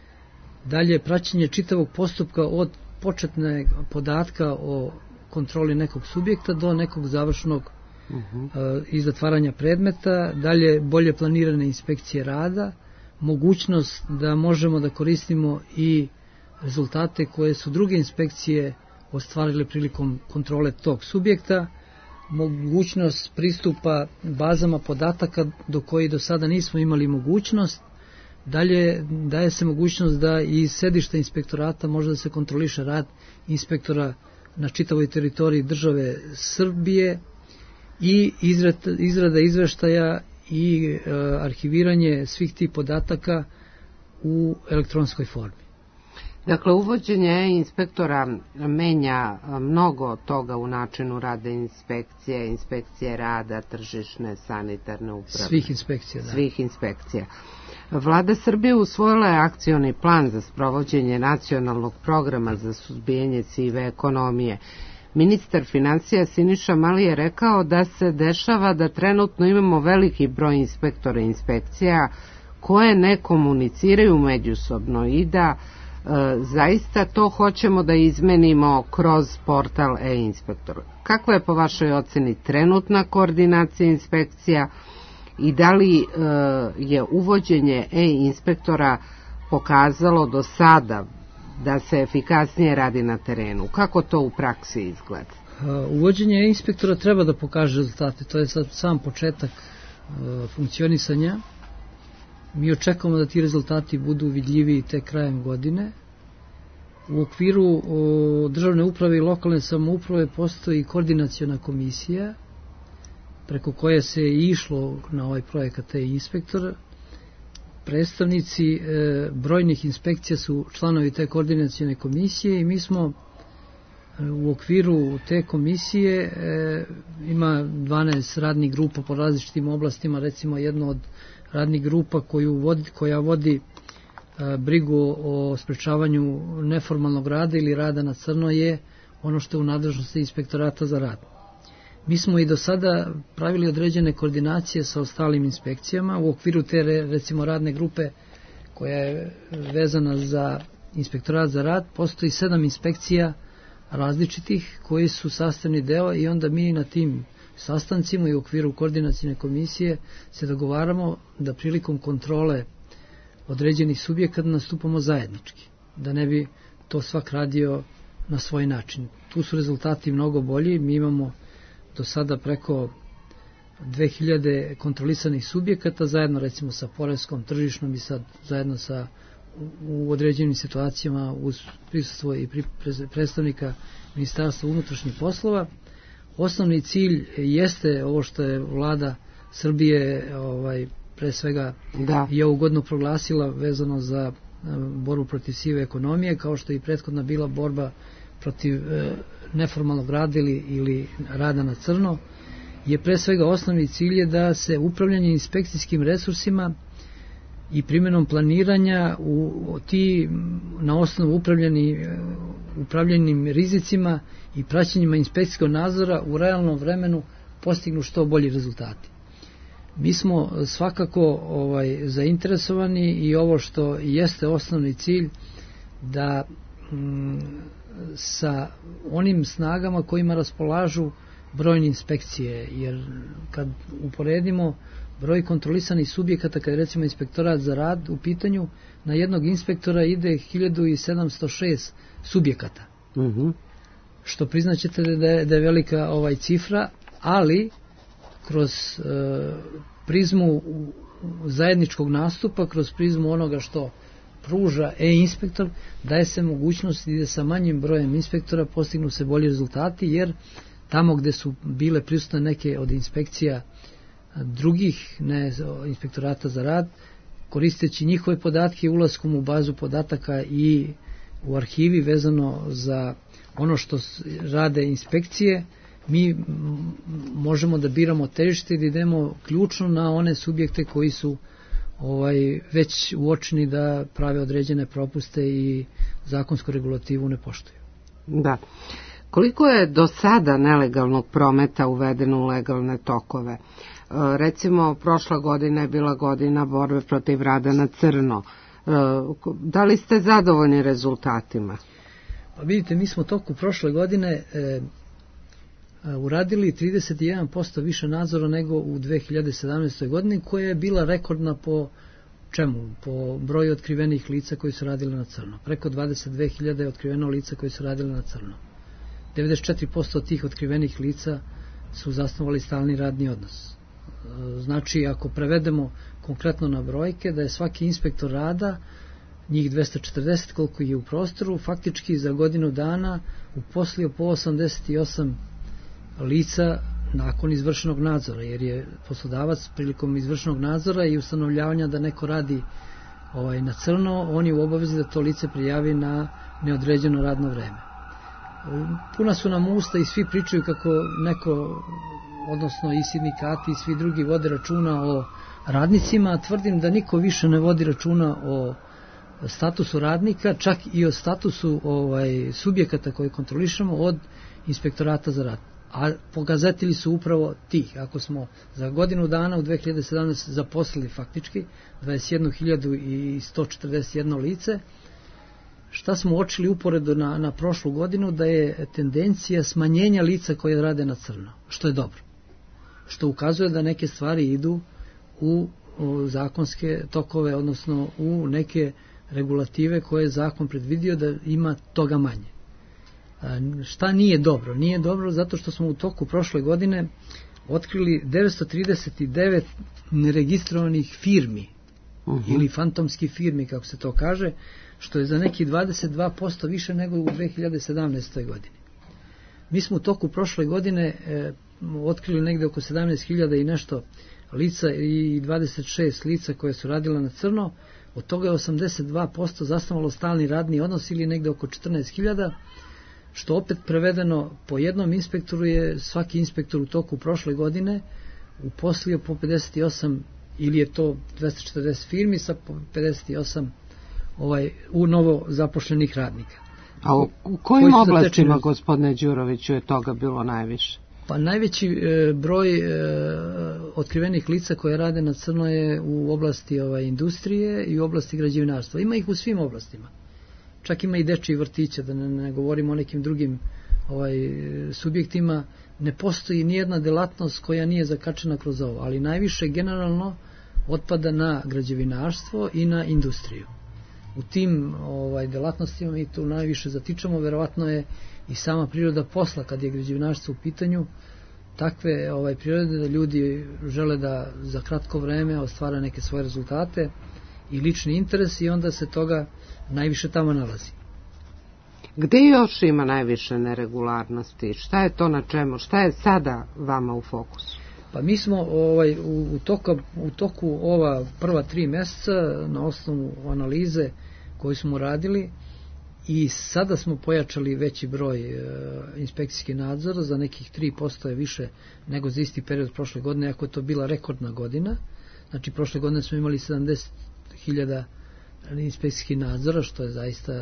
dalje praćenje čitavog postupka od početne podatka o kontroli nekog subjekta do nekog završnog uh-huh. i zatvaranja predmeta, dalje bolje planirane inspekcije rada, mogućnost da možemo da koristimo i rezultate koje su druge inspekcije ostvarile prilikom kontrole tog subjekta, mogućnost pristupa bazama podataka do koji do sada nismo imali mogućnost. Dalje daje se mogućnost da iz sedišta inspektorata može da se kontroliše rad inspektora na čitavoj teritoriji države Srbije i izrada izveštaja i e, arhiviranje svih tih podataka u elektronskoj formi. Dakle, uvođenje inspektora menja mnogo toga u načinu rada inspekcije, inspekcije rada, tržišne, sanitarne uprave. Svih inspekcija, da. Svih inspekcija. Vlada Srbije usvojila je akcioni plan za sprovođenje nacionalnog programa za suzbijanje sive ekonomije. Ministar financija Siniša Mali je rekao da se dešava da trenutno imamo veliki broj inspektora i inspekcija koje ne komuniciraju međusobno i da e, zaista to hoćemo da izmenimo kroz portal e-inspektor. Kakva je po vašoj oceni trenutna koordinacija inspekcija i da li e, je uvođenje e-inspektora pokazalo do sada da se efikasnije radi na terenu? Kako to u praksi izgleda? Uvođenje e-inspektora treba da pokaže rezultate. To je sad sam početak e, funkcionisanja. Mi očekujemo da ti rezultati budu vidljivi te krajem godine. U okviru o, državne uprave i lokalne samouprave postoji koordinaciona komisija preko koje se je išlo na ovaj projekat e-inspektora. Predstavnici e, brojnih inspekcija su članovi te koordinacione komisije i mi smo e, u okviru te komisije e, ima dvanaest radnih grupa po različitim oblastima, recimo jedno od radnih grupa koju vodi, koja vodi e, brigu o sprečavanju neformalnog rada ili rada na crno je ono što je u nadležnosti inspektorata za rad. Mi smo i do sada pravili određene koordinacije sa ostalim inspekcijama u okviru te recimo radne grupe koja je vezana za inspektorat za rad. Postoji sedam inspekcija različitih koji su sastavni deo i onda mi na tim sastancima i u okviru koordinacijne komisije se dogovaramo da prilikom kontrole određenih subjekata nastupamo zajednički, da ne bi to svak radio na svoj način. Tu su rezultati mnogo bolji, mi imamo do sada preko dve hiljade kontrolisanih subjekata, zajedno recimo sa poreskom, tržišnom i sad zajedno sa u određenim situacijama uz prisustvo i predstavnika Ministarstva unutrašnjih poslova. Osnovni cilj jeste ovo što je vlada Srbije ovaj, pre svega da. i ovu godinu proglasila vezano za borbu protiv sive ekonomije, kao što je i prethodna bila borba protiv e, neformalnog rada ili, ili rada na crno, je pre svega osnovni cilj je da se upravljanje inspekcijskim resursima i primjenom planiranja u ti na osnovu upravljeni, upravljenim rizicima i praćenjima inspekcijskog nadzora u realnom vremenu postignu što bolji rezultati. Mi smo svakako ovaj, zainteresovani i ovo što jeste osnovni cilj da m, sa onim snagama kojima raspolažu brojne inspekcije, jer kad uporedimo broj kontrolisanih subjekata, kada je recimo inspektorat za rad u pitanju, na jednog inspektora ide hiljadu sedamsto šest subjekata. Uh-huh. Što priznaćete da je, da je velika ovaj cifra, ali kroz e, prizmu zajedničkog nastupa, kroz prizmu onoga što pruža e-inspektor, daje se mogućnost da sa manjim brojem inspektora postignu se bolji rezultati, jer tamo gde su bile prisutne neke od inspekcija drugih, ne inspektorata za rad, koristeći njihove podatke ulaskom u bazu podataka i u arhivi vezano za ono što rade inspekcije, mi možemo da biramo težište i da idemo ključno na one subjekte koji su ovaj, već uočeni da prave određene propuste i zakonsku regulativu ne poštuju. Da. Koliko je do sada nelegalnog prometa uvedeno u legalne tokove? Recimo, prošla godina je bila godina borbe protiv rada na crno. Da li ste zadovoljni rezultatima? Pa vidite, mi smo toku prošle godine e, uradili trideset jedan posto više nadzora nego u dve hiljade sedamnaestoj godini, koja je bila rekordna po čemu? Po broju otkrivenih lica koji su radili na crno. Preko dvadeset dve hiljade je otkriveno lica koji su radili na crno. devedeset četiri posto tih otkrivenih lica su zasnovali stalni radni odnos. Znači, ako prevedemo konkretno na brojke, da je svaki inspektor rada, njih dvesta četrdeset koliko je u prostoru, faktički za godinu dana uposlio po osamdeset osam lica nakon izvršenog nadzora, jer je poslodavac prilikom izvršenog nadzora i ustanovljavanja da neko radi ovaj, na crno, on je u obavezi da to lice prijavi na neodređeno radno vreme. Puna su nam usta i svi pričaju kako neko, odnosno i sindikati i svi drugi vode računa o radnicima, tvrdim da niko više ne vodi računa o statusu radnika, čak i o statusu ovaj, subjekata koje kontrolišemo od inspektorata za rad. A pokazatelji su upravo tih. Ako smo za godinu dana u dve hiljade sedamnaestoj zaposlili faktički dvadeset jednu hiljadu sto četrdeset jedno lice, šta smo uočili uporedo na, na prošlu godinu, da je tendencija smanjenja lica koje rade na crno, što je dobro. Što ukazuje da neke stvari idu u, u zakonske tokove, odnosno u neke regulative koje je zakon predvidio da ima toga manje. A, šta nije dobro? Nije dobro zato što smo u toku prošle godine otkrili devetsto trideset devet neregistrovanih firmi, uh-huh. ili fantomskih firmi, kako se to kaže, što je za neki dvadeset dva posto više nego u dve hiljade sedamnaestoj godini. Mi smo u toku prošle godine e, otkrili negde oko sedamnaest hiljada i nešto lica i dvadeset šest lica koje su radila na crno, od toga je osamdeset dva posto zasnovalo stalni radni odnos ili negde oko četrnaest hiljada, što opet prevedeno po jednom inspektoru je svaki inspektor u toku prošle godine uposlio po pedeset osam, ili je to dvesta četrdeset firmi sa pedeset osam ovaj, u novo zapošljenih radnika. A u, u kojim oblastima, zatečeni... gospodine Đuroviću, je toga bilo najviše? Pa najveći e, broj e, otkrivenih lica koje rade na crno je u oblasti ovaj, industrije i u oblasti građevinarstva. Ima ih u svim oblastima. Čak ima i dečji vrtića, da ne, ne govorimo o nekim drugim ovaj, subjektima ne postoji nijedna delatnost koja nije zakačena kroz ovo, ali najviše generalno otpada na građevinarstvo i na industriju. U tim ovaj, delatnostima mi tu najviše zatičemo, verovatno je i sama priroda posla kad je građevinarstvo u pitanju, takve ovaj, prirode da ljudi žele da za kratko vreme ostvare neke svoje rezultate i lični interes i onda se toga najviše tamo nalazi. Gde još ima najviše neregularnosti? Šta je to na čemu? Šta je sada vama u fokusu? Pa mi smo ovaj, u, u, toku, u toku ova prva tri meseca na osnovu analize koju smo radili i sada smo pojačali veći broj e, inspekcijskih nadzora, za nekih tri posto je više nego za isti period prošle godine, ako je to bila rekordna godina. Znači prošle godine smo imali sedamdeset hiljada inspekcijskih nadzora, što je zaista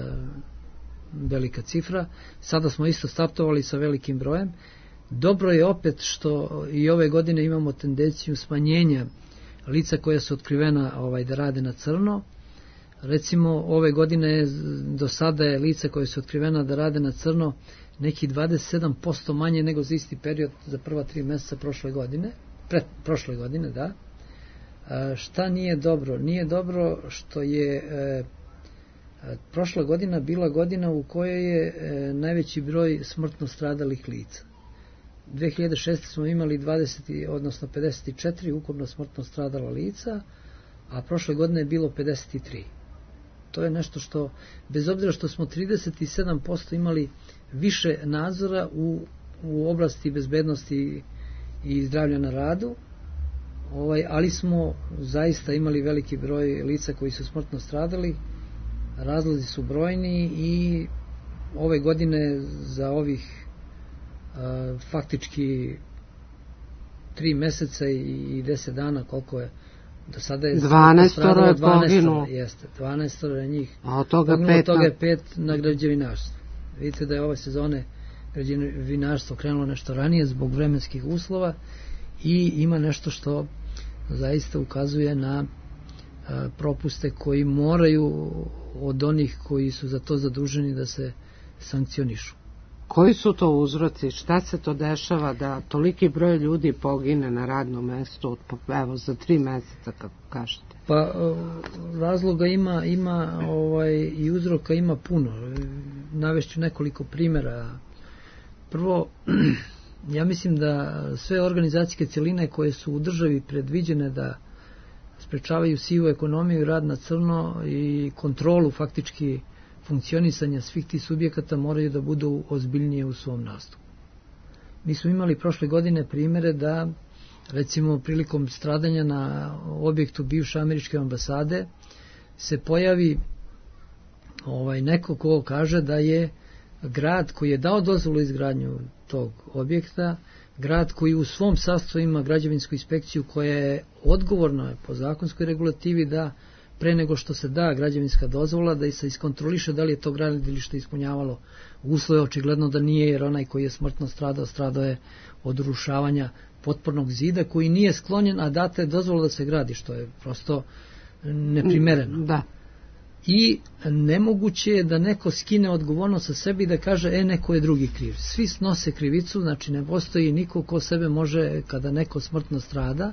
velika cifra. Sada smo isto startovali sa velikim brojem. Dobro je opet što i ove godine imamo tendenciju smanjenja lica koja su otkrivena ovaj, da rade na crno. Recimo ove godine je, do sada je lica koja su otkrivena da rade na crno neki dvadeset sedam posto manje nego za isti period za prva tri meseca prošle godine. Pred, prošle godine, da. A, šta nije dobro? Nije dobro što je e, prošla godina bila godina u kojoj je e, najveći broj smrtno stradalih lica. dve hiljade šeste. smo imali dvadeset, odnosno pedeset četiri ukupno smrtno stradala lica, a prošle godine je bilo pedeset tri. To je nešto što, bez obzira što smo trideset sedam posto imali više nadzora u, u oblasti bezbednosti i zdravlja na radu, ovaj, ali smo zaista imali veliki broj lica koji su smrtno stradali. Razlozi su brojni i ove godine za ovih a, faktički tri meseca i deset dana, koliko je do sada je dvanaest je poginulo. Jeste, dvanaest je njih. A od toga pet, od toga je pet na građevinarstvu. Vidite da je ove sezone građevinarstvo krenulo nešto ranije zbog vremenskih uslova i ima nešto što zaista ukazuje na a, propuste koji moraju od onih koji su za to zaduženi da se sankcionišu. Koji su to uzroci? Šta se to dešava da toliki broj ljudi pogine na radnom mestu evo za tri meseca, kako kažete? Pa razloga ima, ima ovaj, i uzroka ima puno. Navešću nekoliko primjera. Prvo, ja mislim da sve organizacijske cjeline koje su u državi predviđene da sprečavaju sivu ekonomiju i rad na crno i kontrolu faktički funkcionisanja svih tih subjekata moraju da budu ozbiljnije u svom nastupu. Mi smo imali prošle godine primjere da recimo prilikom stradanja na objektu bivše američke ambasade se pojavi ovaj, neko ko kaže da je grad koji je dao dozvolu izgradnju tog objekta, grad koji u svom sastavu ima građevinsku inspekciju koja je odgovorna po zakonskoj regulativi da pre nego što se da građevinska dozvola da se iskontroliše da li je to gradilište ispunjavalo uslove, očigledno da nije, jer onaj koji je smrtno stradao, stradao je od urušavanja potpornog zida koji nije sklonjen, a data je dozvola da se gradi, što je prosto neprimereno. Da. I nemoguće je da neko skine odgovornost sa sebi i da kaže, e, neko je drugi kriv. Svi snose krivicu, znači ne postoji niko ko sebe može, kada neko smrtno strada,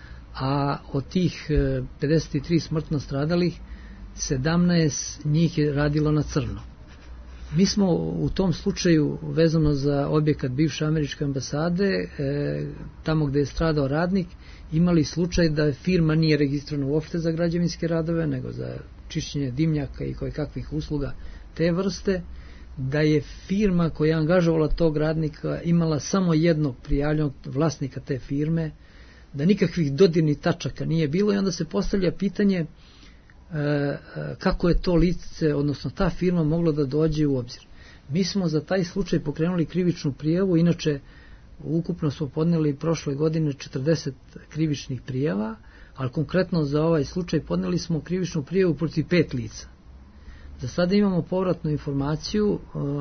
a od tih pedeset tri smrtno stradalih, sedamnaest njih je radilo na crno. Mi smo u tom slučaju, vezano za objekat bivše američke ambasade, tamo gde je stradao radnik, imali slučaj da firma nije registrovana uopšte za građevinske radove, nego za čišćenje dimnjaka i koje kakvih usluga te vrste, da je firma koja je angažovala tog radnika imala samo jednog prijavljenog vlasnika te firme, da nikakvih dodirnih tačaka nije bilo i onda se postavlja pitanje e, kako je to lice, odnosno ta firma mogla da dođe u obzir. Mi smo za taj slučaj pokrenuli krivičnu prijavu, inače ukupno smo podneli prošle godine četrdeset krivičnih prijava, ali konkretno za ovaj slučaj podneli smo krivičnu prijavu protiv pet lica. Za sada imamo povratnu informaciju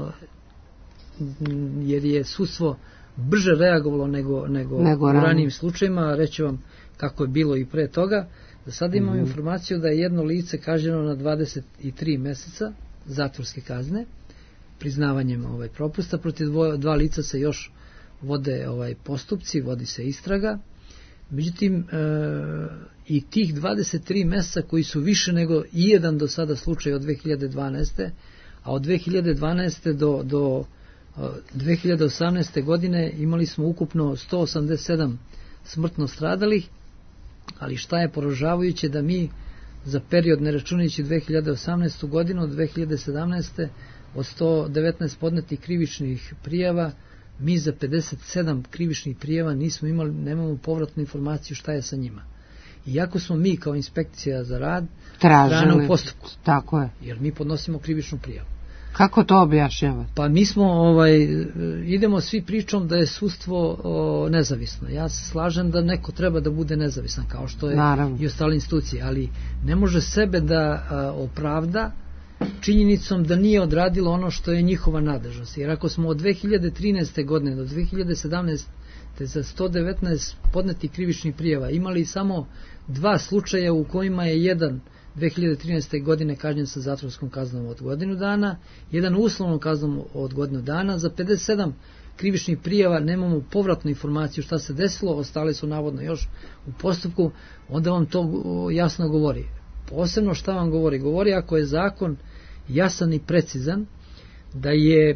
jer je sudstvo brže reagovalo nego, nego, nego u ranijim slučajima, reći vam kako je bilo i pre toga. Za sada imamo mm-hmm. informaciju da je jedno lice kažnjeno na dvadeset tri meseca zatvorske kazne, priznavanjem ovaj propusta, protiv dvo, dva lica se još vode ovaj postupci, vodi se istraga. Međutim, e, i tih dvadeset tri meseca koji su više nego i jedan do sada slučaj od dve hiljade dvanaeste. A od dve hiljade dvanaeste do, do dve hiljade osamnaeste. godine imali smo ukupno sto osamdeset sedam smrtno stradalih, ali šta je poražavajuće da mi za period, ne računajući dve hiljade osamnaestu. godinu, od dve hiljade sedamnaeste. od sto devetnaest podnetih krivičnih prijava, mi za pedeset sedam krivičnih prijava nismo imali, nemamo povratnu informaciju šta je sa njima. Iako smo mi kao inspekcija za rad strana u postupku. Tako je. Jer mi podnosimo krivičnu prijavu. Kako to objašnjava? Pa mi smo, ovaj, idemo svi pričom da je sudstvo o, nezavisno. Ja se slažem da neko treba da bude nezavisan, kao što je Naravno. i ostale institucije, ali ne može sebe da a, opravda činjenicom da nije odradilo ono što je njihova nadležnost. Jer ako smo od dve hiljade trinaeste. godine do dve hiljade sedamnaeste. za sto devetnaest podnetih krivičnih prijava imali samo dva slučaja u kojima je jedan dve hiljade trinaeste. godine kažnjen sa zatvorskom kaznom od godinu dana, jedan uslovnom kaznom od godinu dana, za pedeset sedam krivičnih prijava nemamo povratnu informaciju šta se desilo, ostale su navodno još u postupku, onda vam to jasno govori. Posebno šta vam govori? Govori ako je zakon jasan i precizan, da je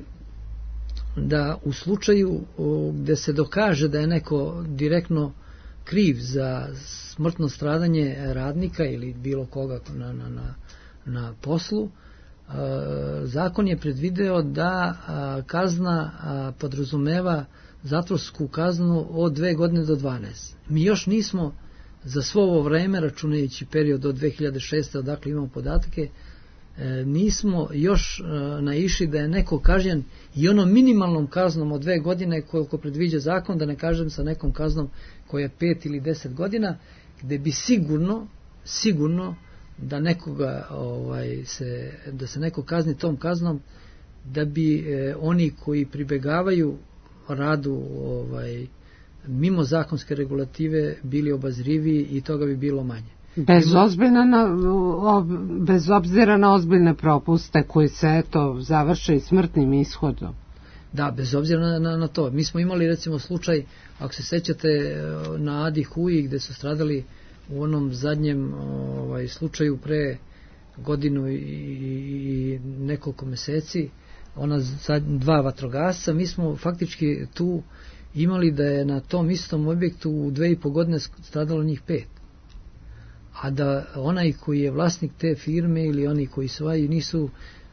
da u slučaju gde se dokaže da je neko direktno kriv za smrtno stradanje radnika ili bilo koga na, na, na, na poslu, zakon je predvideo da kazna podrazumeva zatvorsku kaznu od dve godine do dvanaest. Mi još nismo za svo ovo vreme, računajući period od dve hiljade šeste. odakle imamo podatke, nismo još naišli da je neko kažnjen i onom minimalnom kaznom od dve godine koliko predviđa zakon, da ne kažem sa nekom kaznom koja je pet ili deset godina, gde bi sigurno, sigurno da nekoga ovaj, se, da se neko kazni tom kaznom, da bi eh, oni koji pribegavaju radu ovaj, mimo zakonske regulative bili obazriviji i toga bi bilo manje. Bez, na, ob, bez obzira na ozbiljne propuste koji se eto završe i smrtnim ishodom. Da, bez obzira na, na, na to. Mi smo imali recimo slučaj, ako se sećate, na Adi Huji gde su stradali u onom zadnjem ovaj, slučaju pre godinu i, i nekoliko meseci, ona za dva vatrogasca, mi smo faktički tu imali da je na tom istom objektu u dve i po godine stradalo njih pet. A da onaj koji je vlasnik te firme ili oni koji svaju nisu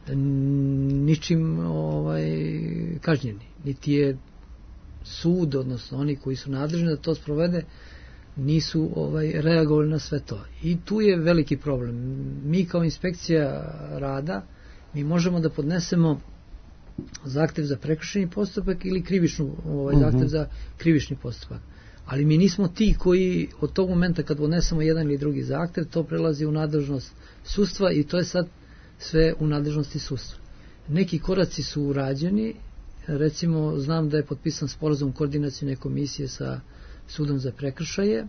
ničim ovaj, kažnjeni. Niti je sud, odnosno oni koji su nadležni da to sprovede, nisu ovaj, reagovali na sve to. I tu je veliki problem. Mi kao inspekcija rada, mi možemo da podnesemo zahtev za prekršajni postupak ili krivičnu, ovaj, zahtev za krivični postupak. Ali mi nismo ti koji od tog momenta kad podnesemo jedan ili drugi zahtev, to prelazi u nadležnost sudstva i to je sad sve u nadležnosti sudstva. Neki koraci su urađeni, recimo znam da je potpisan sporazum koordinacione komisije sa sudom za prekršaje,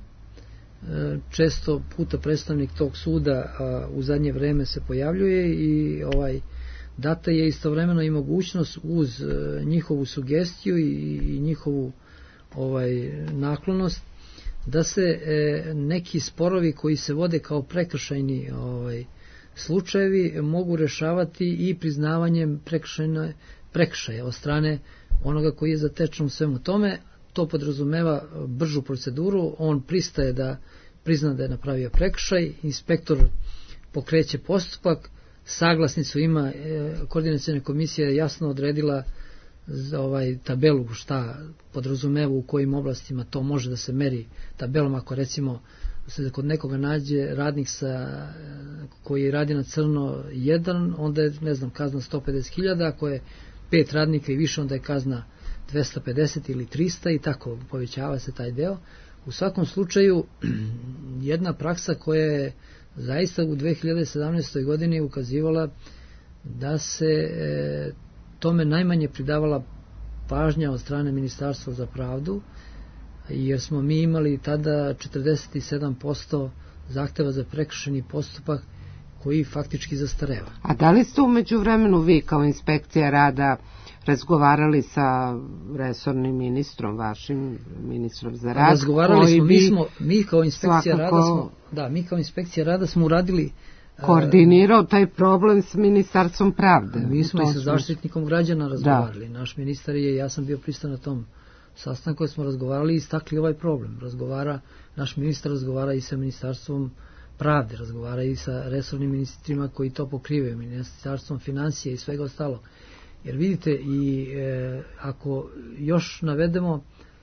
često puta predstavnik tog suda u zadnje vreme se pojavljuje i ovaj data je istovremeno i mogućnost uz njihovu sugestiju i njihovu ovaj naklonost da se e, neki sporovi koji se vode kao prekršajni ovaj slučajevi mogu rešavati i priznavanjem prekršajne prekršaja od strane onoga koji je zatečen u svemu tome. To podrazumeva bržu proceduru, on pristaje da prizna da je napravio prekršaj, inspektor pokreće postupak, saglasnicu ima, e, koordinaciona komisija je jasno odredila za ovaj tabelu šta podrazumeva u kojim oblastima to može da se meri tabelom. Ako recimo se kod nekoga nađe radnik sa, koji radi na crno jedan, onda je ne znam kazna sto pedeset hiljada, ako je pet radnika i više onda je kazna dvesta pedeset ili trista i tako povećava se taj deo. U svakom slučaju jedna praksa koja je zaista u dve hiljade sedamnaestoj. godini ukazivala da se e, tome najmanje pridavala pažnja od strane Ministarstva za pravdu, jer smo mi imali tada četrdeset sedam posto zahteva za prekršajni postupak koji faktički zastareva. A da li ste umeđu vremenu vi kao inspekcija rada razgovarali sa resornim ministrom, vašim ministrom za rad? Razgovarali smo, mi, smo, mi kao inspekcija rada smo, da, mi kao inspekcija rada smo uradili koordinirao taj problem s Ministarstvom pravde. Mi smo i sa zaštitnikom građana razgovarali. Da. Naš ministar je, ja sam bio prisutan na tom sastanku koji smo razgovarali i istakli ovaj problem. Razgovara, naš ministar razgovara i sa Ministarstvom pravde, razgovara i sa resornim ministrima koji to pokrivaju, Ministarstvom financija i svega ostalo. Jer vidite, i e, ako još navedemo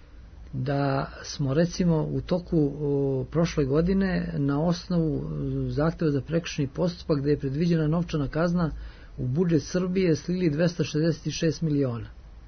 da smo recimo u toku o, prošle godine na osnovu zahteva za prekršajni postupak gde je predviđena novčana kazna u budžet Srbije slili dvesta šezdeset šest miliona.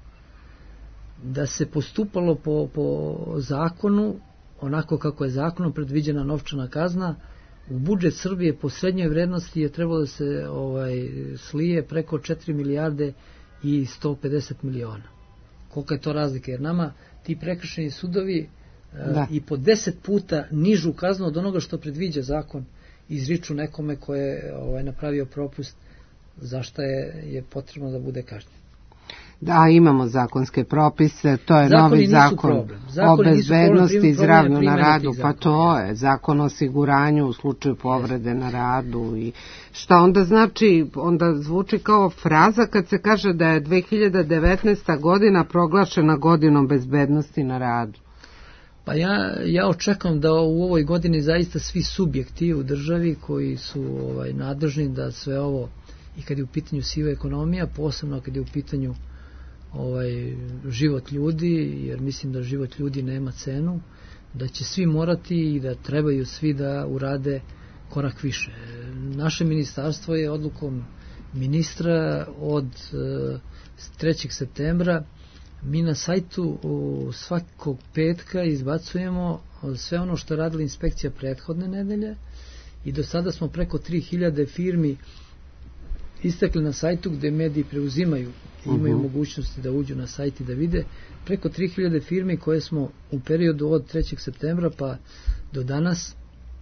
Da se postupalo po, po zakonu, onako kako je zakonom predviđena novčana kazna, u budžet Srbije po srednjoj vrednosti je trebalo da se ovaj, slije preko četiri milijarde i sto pedeset miliona. Kolika je to razlika? Jer nama ti prekršajni sudovi da. i po deset puta nižu kaznu od onoga što predviđa zakon izriču nekome ko je ovaj, napravio propust zašto je, je potrebno da bude kažnjen. Da, imamo zakonske propise, to je zakoni novi zakon o bezbednosti i zdravlju na radu, pa to je zakon o osiguranju u slučaju povrede na radu. I šta onda znači, onda zvuči kao fraza kad se kaže da je dve hiljade devetnaesta. godina proglašena godinom bezbednosti na radu. Pa ja, ja očekam da u ovoj godini zaista svi subjekti u državi koji su ovaj, nadležni da sve ovo, i kad je u pitanju siva ekonomija, posebno kad je u pitanju ovaj život ljudi, jer mislim da život ljudi nema cenu, da će svi morati i da trebaju svi da urade korak više. Naše ministarstvo je odlukom ministra od trećeg septembra, mi na sajtu svakog petka izbacujemo sve ono što je radila inspekcija prethodne nedelje i do sada smo preko tri hiljade firmi istakli na sajtu gde mediji preuzimaju i imaju uh-huh. mogućnosti da uđu na sajt i da vide preko tri hiljade firmi koje smo u periodu od trećeg septembra pa do danas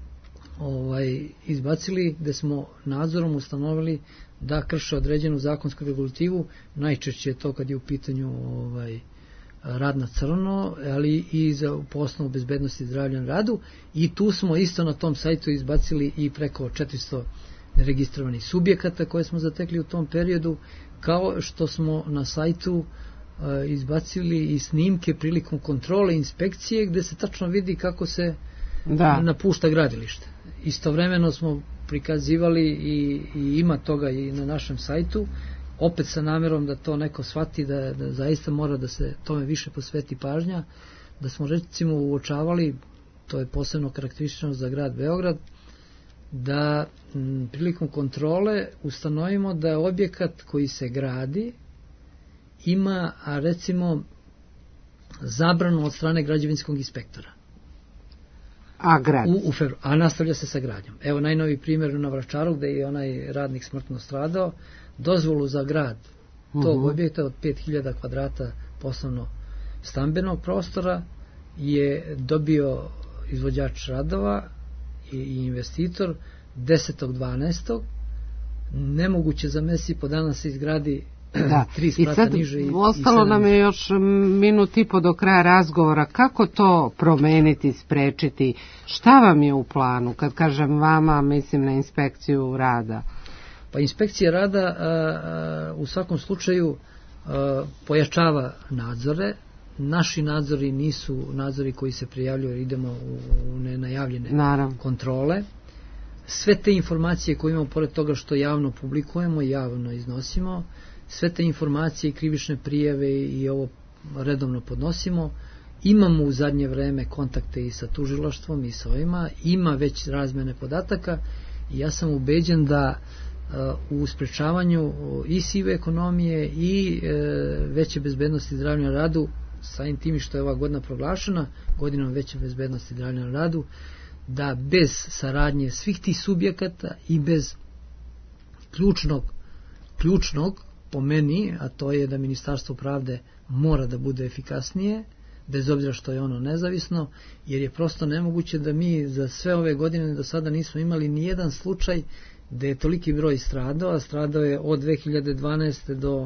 ovaj, izbacili, gde smo nadzorom ustanovili da krše određenu zakonsku regulativu, najčešće je to kad je u pitanju ovaj, rad na crno, ali i za poslovnu bezbednosti i zdravlja na radu, i tu smo isto na tom sajtu izbacili i preko četiristo neregistrovanih subjekata koje smo zatekli u tom periodu, kao što smo na sajtu uh, izbacili i snimke prilikom kontrole inspekcije gde se tačno vidi kako se da. napušta gradilište. Istovremeno smo prikazivali i, i ima toga i na našem sajtu, opet sa namerom da to neko shvati da, da zaista mora da se tome više posveti pažnja, da smo recimo uočavali, to je posebno karakteristično za grad Beograd, da m, prilikom kontrole ustanovimo da objekat koji se gradi ima, a recimo, zabranu od strane građevinskog inspektora. A grad? U, u febru, a nastavlja se sa gradnjom. Evo najnoviji primjer na Vračaru gde je onaj radnik smrtno stradao, dozvolu za grad tog uh-huh. objekta od pet hiljada kvadrata poslovno stambenog prostora je dobio izvođač radova i investitor desetog dvanaestog Nemoguće za mesec i po dana se izgradi da. tri sprata niže. I ostalo i nam je još minut i po do kraja razgovora. Kako to promeniti, sprečiti? Šta vam je u planu? Kad kažem vama, mislim na inspekciju rada. Pa inspekcija rada a, a, u svakom slučaju a, pojačava nadzore. Naši nadzori nisu nadzori koji se prijavljuju jer idemo u, u nenajavljene Naravno. kontrole. Sve te informacije koje imamo, pored toga što javno publikujemo, javno iznosimo, sve te informacije i krivične prijave i ovo redovno podnosimo. Imamo u zadnje vreme kontakte i sa tužilaštvom i sa ovima, ima već razmene podataka i ja sam ubeđen da uh, u sprečavanju i sive ekonomije i uh, veće bezbednosti zdravlja na radu, samim tim što je ova godina proglašena godinom veće bezbednosti zdravlja na radu, da bez saradnje svih tih subjekata i bez ključnog, ključnog po meni, a to je da Ministarstvo pravde mora da bude efikasnije, bez obzira što je ono nezavisno, jer je prosto nemoguće da mi za sve ove godine do sada nismo imali ni jedan slučaj da je toliki broj stradao, a stradao je od dve hiljade dvanaeste do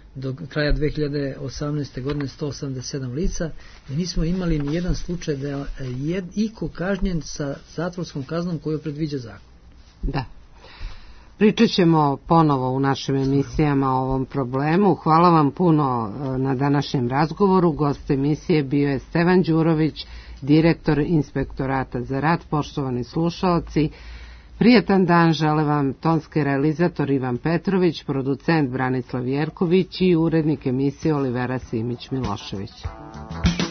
do kraja dve hiljade osamnaeste. godine sto osamdeset sedam lica i nismo imali ni jedan slučaj da je iko kažnjen sa zatvorskom kaznom koju predviđa zakon. Da. Pričat ćemo ponovo u našim emisijama o ovom problemu. Hvala vam puno na današnjem razgovoru. Gost emisije bio je Stevan Đurović, direktor Inspektorata za rad. Poštovani slušaoci, prijatan dan žele vam tonski realizator Ivan Petrović, producent Branislav Jerković i urednik emisije Olivera Simić Milošević.